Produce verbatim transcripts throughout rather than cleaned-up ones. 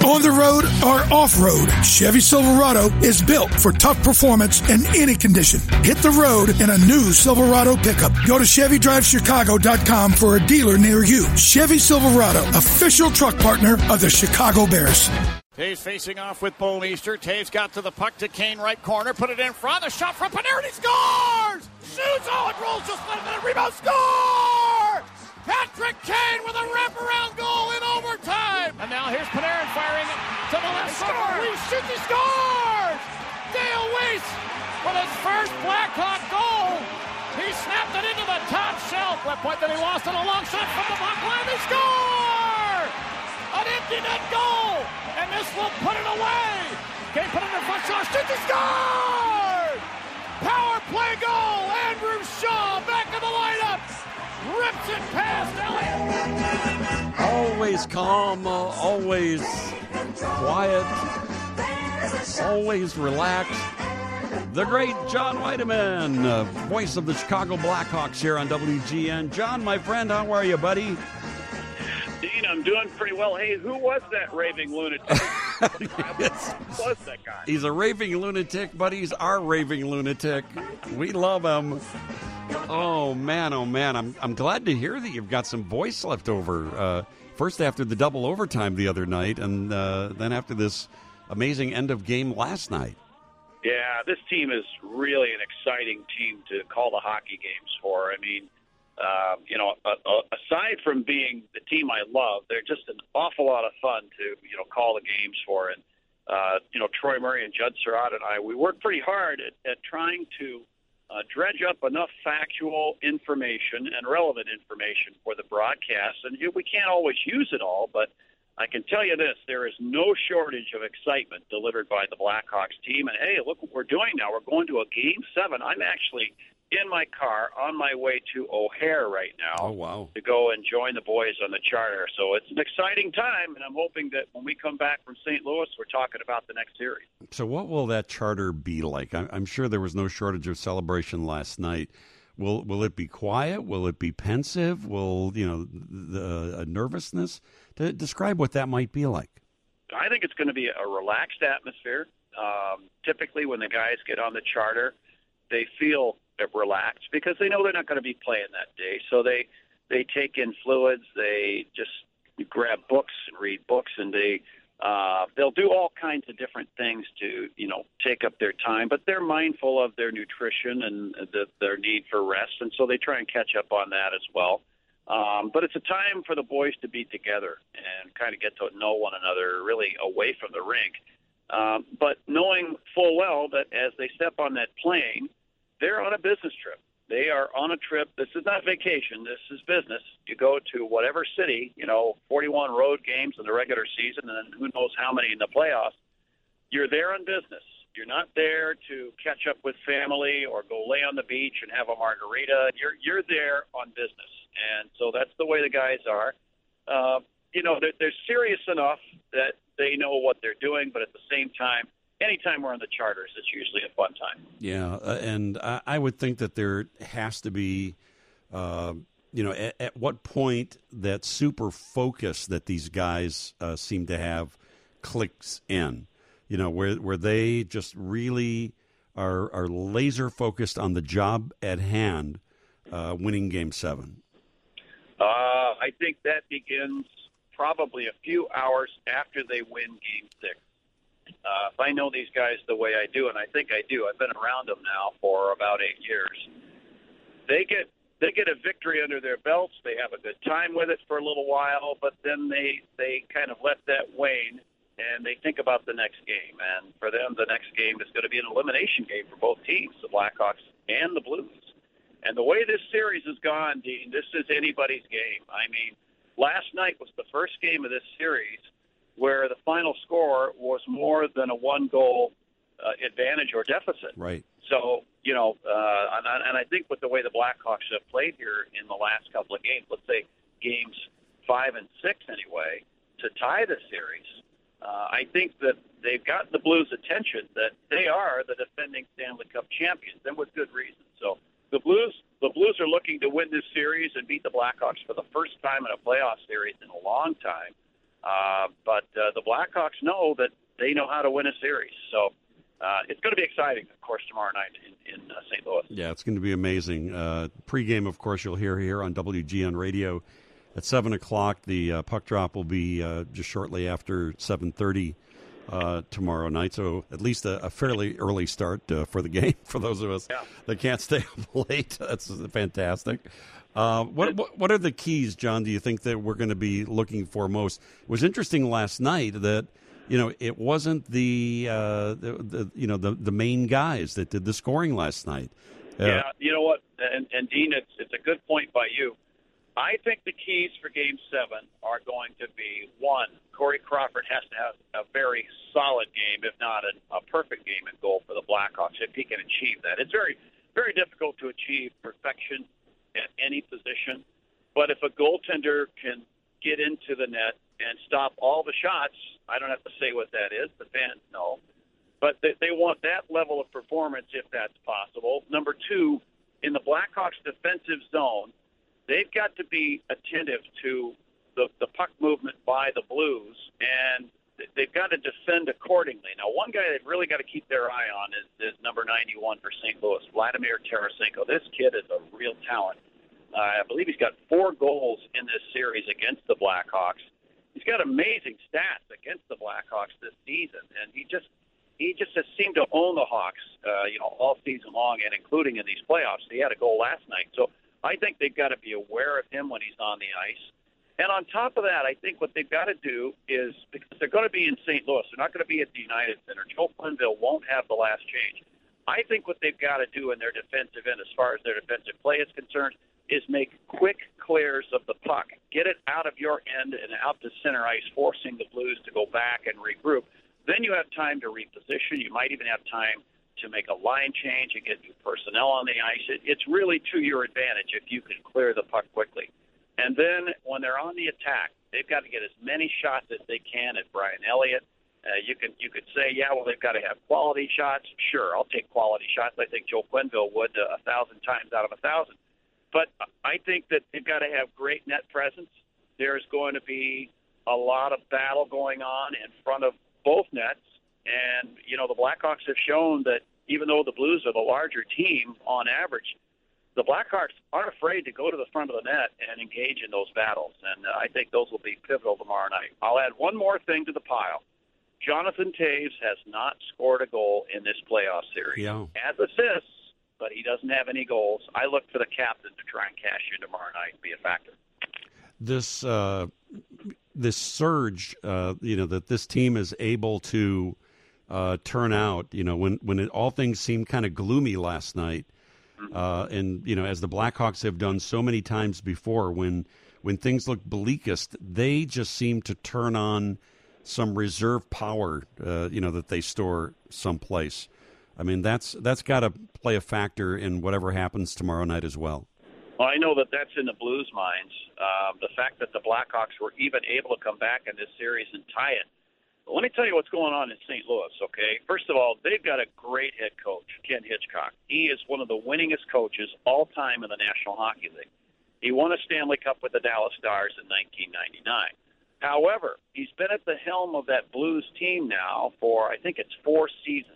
On the road or off-road, Chevy Silverado is built for tough performance in any condition. Hit the road in a new Silverado pickup. Go to Chevy Drive Chicago dot com for a dealer near you. Chevy Silverado, official truck partner of the Chicago Bears. Taves facing off with Bouwmeester. Taves got to the puck to Kane, right corner, put it in front. The shot from Panarin, he scores! Shoots, oh, it rolls just one minute, rebound, score! Patrick Kane with a wraparound goal in overtime. And now here's Panarin firing to the left side. He shoots, he scores! Dale Weiss with his first Blackhawk goal. He snapped it into the top shelf. Left point that he lost on a long shot from the block line. They score! An empty net goal! And this will put it away. Kane put it in front, shot, shoots, he scored! Power play goal. Andrew Shaw back in the lineup. Rips it past Elliott. Always calm, uh, always quiet, always relaxed. The great John Weideman, uh, voice of the Chicago Blackhawks here on W G N. John, my friend, how are you, buddy? Dean, I'm doing pretty well. Hey, who was that raving lunatic? Who was that guy? He's a raving lunatic, but he's our raving lunatic. We love him. Oh, man, oh, man. I'm I'm glad to hear that you've got some voice left over. Uh, first after the double overtime the other night, and uh, then after this amazing end of game last night. Yeah, this team is really an exciting team to call the hockey games for. I mean, uh, you know, uh, uh, aside from being the team I love, they're just an awful lot of fun to, you know, call the games for. And, uh, you know, Troy Murray and Judd Surratt and I, we work pretty hard at, at trying to Uh, dredge up enough factual information and relevant information for the broadcast. And you know, we can't always use it all, but I can tell you this, there is no shortage of excitement delivered by the Blackhawks team. And, hey, look what we're doing now. We're going to a Game seven. I'm actually in my car on my way to O'Hare right now. Oh, wow. To go and join the boys on the charter. So it's an exciting time, and I'm hoping that when we come back from Saint Louis, we're talking about the next series. So what will that charter be like? I'm sure there was no shortage of celebration last night. Will will it be quiet? Will it be pensive? Will, you know, the uh, nervousness? To describe what that might be like. I think it's going to be a relaxed atmosphere. Um, typically when the guys get on the charter, they feel relaxed because they know they're not going to be playing that day. So they they take in fluids, they just grab books and read books, and they uh, they'll do all kinds of different things to, you know, take up their time. But they're mindful of their nutrition and the, their need for rest, and so they try and catch up on that as well. Um, but it's a time for the boys to be together and kind of get to know one another really away from the rink. Um, but knowing full well that as they step on that plane, they're on a business trip. They are on a trip. This is not vacation. This is business. You go to whatever city, you know, forty-one road games in the regular season and who knows how many in the playoffs. You're there on business. You're not there to catch up with family or go lay on the beach and have a margarita. You're you're there on business. And so that's the way the guys are. Uh, you know, they're, they're serious enough that they know what they're doing, but at the same time, anytime we're on the charters, it's usually a fun time. Yeah, uh, and I, I would think that there has to be, uh, you know, at, at what point that super focus that these guys uh, seem to have clicks in, you know, where where they just really are, are laser focused on the job at hand, uh, winning Game seven. Uh, I think that begins probably a few hours after they win Game six. Uh, if I know these guys the way I do, and I think I do, I've been around them now for about eight years. They get they get a victory under their belts. They have a good time with it for a little while, but then they they kind of let that wane, and they think about the next game. And for them, the next game is going to be an elimination game for both teams, the Blackhawks and the Blues. And the way this series has gone, Dean, this is anybody's game. I mean, last night was the first game of this series where the final score was more than a one-goal uh, advantage or deficit. Right. So, you know, uh, and, and I think with the way the Blackhawks have played here in the last couple of games, let's say games five and six anyway, to tie the series, uh, I think that they've gotten the Blues' attention that they are the defending Stanley Cup champions, and with good reason. So the Blues, the Blues are looking to win this series and beat the Blackhawks for the first time in a playoff series in a long time. Uh, but uh, the Blackhawks know that they know how to win a series. So uh, it's going to be exciting, of course, tomorrow night in, in uh, Saint Louis. Yeah, it's going to be amazing. Uh, pregame, of course, you'll hear here on W G N Radio at seven o'clock. The uh, puck drop will be uh, just shortly after seven thirty uh, tomorrow night. So at least a, a fairly early start uh, for the game for those of us yeah. that can't stay up late. That's fantastic. Uh, what, what what are the keys, John, do you think that we're going to be looking for most? It was interesting last night that, you know, it wasn't the, uh, the, the you know, the, the main guys that did the scoring last night. Uh, yeah, you know what, and, and Dean, it's, it's a good point by you. I think the keys for Game seven are going to be, one, Corey Crawford has to have a very solid game, if not a, a perfect game in goal for the Blackhawks, if he can achieve that. It's very, very difficult to achieve perfection at any position, but if a goaltender can get into the net and stop all the shots, I don't have to say what that is, the fans know, but they, they want that level of performance if that's possible. Number two, in the Blackhawks defensive zone, they've got to be attentive to the, the puck movement by the Blues, and they've got to defend accordingly. Now, one guy they've really got to keep their eye on is, is number ninety-one for Saint Louis, Vladimir Tarasenko. This kid is a real talent. Uh, I believe he's got four goals in this series against the Blackhawks. He's got amazing stats against the Blackhawks this season, and he just he just has seemed to own the Hawks, uh, you know, all season long, and including in these playoffs. He had a goal last night, so I think they've got to be aware of him when he's on the ice. And on top of that, I think what they've got to do is, because they're going to be in Saint Louis, they're not going to be at the United Center. Joe Quenneville won't have the last change. I think what they've got to do in their defensive end, as far as their defensive play is concerned, is make quick clears of the puck. Get it out of your end and out to center ice, forcing the Blues to go back and regroup. Then you have time to reposition. You might even have time to make a line change and get new personnel on the ice. It, it's really to your advantage if you can clear the puck quickly. And then when they're on the attack, they've got to get as many shots as they can at Brian Elliott. Uh, you can you could say, yeah, well, they've got to have quality shots. Sure, I'll take quality shots. I think Joe Quenneville would uh, a thousand times out of a thousand. But I think that they've got to have great net presence. There's going to be a lot of battle going on in front of both nets. And, you know, the Blackhawks have shown that even though the Blues are the larger team on average, the Blackhawks aren't afraid to go to the front of the net and engage in those battles. And uh, I think those will be pivotal tomorrow night. I'll add one more thing to the pile. Jonathan Toews has not scored a goal in this playoff series. Yeah. Has assists, but he doesn't have any goals. I look for the captain to try and cash in tomorrow night and be a factor. This uh, this surge, uh, you know, that this team is able to uh, turn out, you know, when, when it, all things seemed kind of gloomy last night, uh, and, you know, as the Blackhawks have done so many times before, when when things look bleakest, they just seem to turn on some reserve power, uh, you know, that they store someplace. I mean, that's that's got to play a factor in whatever happens tomorrow night as well. Well, I know that that's in the Blues' minds. Uh, the fact that the Blackhawks were even able to come back in this series and tie it. But let me tell you what's going on in Saint Louis, okay? First of all, they've got a great head coach, Ken Hitchcock. He is one of the winningest coaches all time in the National Hockey League. He won a Stanley Cup with the Dallas Stars in nineteen ninety-nine. However, he's been at the helm of that Blues team now for, I think it's four seasons.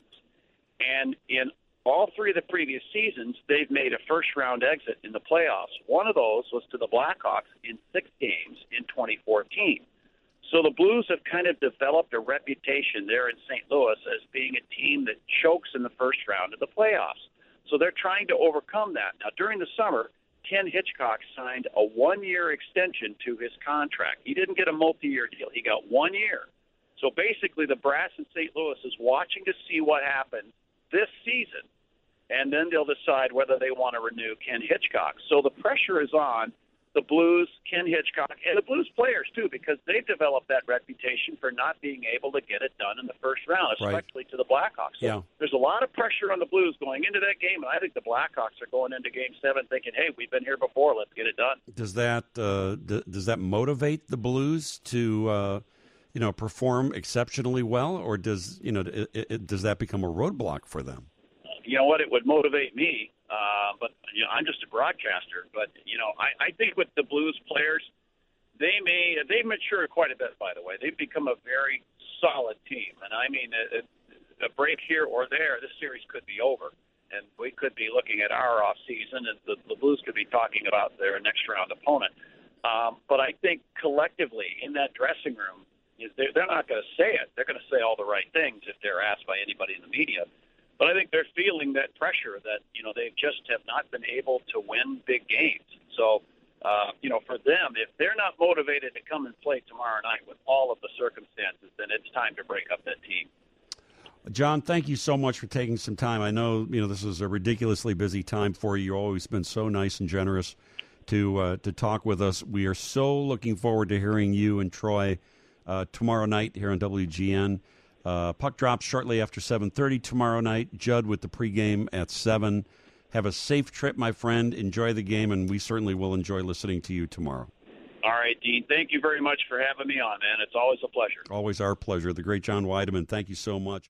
And in all three of the previous seasons, they've made a first-round exit in the playoffs. One of those was to the Blackhawks in six games in twenty fourteen. So the Blues have kind of developed a reputation there in Saint Louis as being a team that chokes in the first round of the playoffs. So they're trying to overcome that. Now, during the summer, Ken Hitchcock signed a one-year extension to his contract. He didn't get a multi-year deal. He got one year. So basically the brass in Saint Louis is watching to see what happens this season, and then they'll decide whether they want to renew Ken Hitchcock. So the pressure is on the Blues, Ken Hitchcock, and the Blues players, too, because they've developed that reputation for not being able to get it done in the first round, especially right. to the Blackhawks. So yeah. There's a lot of pressure on the Blues going into that game, and I think the Blackhawks are going into Game seven thinking, hey, we've been here before, let's get it done. Does that uh, d- does that motivate the Blues to uh, you know, perform exceptionally well, or does, you know, it, it, does that become a roadblock for them? You know what? It would motivate me. Uh, but you know, I'm just a broadcaster. But, you know, I, I think with the Blues players, they may they've matured quite a bit. By the way, they've become a very solid team, and I mean a, a break here or there, this series could be over, and we could be looking at our off season, and the, the Blues could be talking about their next round opponent. Um, but I think collectively in that dressing room, is they're, they're not going to say it. They're going to say all the right things if they're asked by anybody in the media. But I think they're feeling that pressure that, you know, they just have not been able to win big games. So, uh, you know, for them, if they're not motivated to come and play tomorrow night with all of the circumstances, then it's time to break up that team. John, thank you so much for taking some time. I know, you know, this is a ridiculously busy time for you. You've always been so nice and generous to uh, to talk with us. We are so looking forward to hearing you and Troy uh, tomorrow night here on W G N. Uh, puck drops shortly after seven thirty tomorrow night. Judd with the pregame at seven. Have a safe trip, my friend. Enjoy the game, and we certainly will enjoy listening to you tomorrow. All right, Dean. Thank you very much for having me on, man. It's always a pleasure. Always our pleasure. The great John Wiedeman, thank you so much.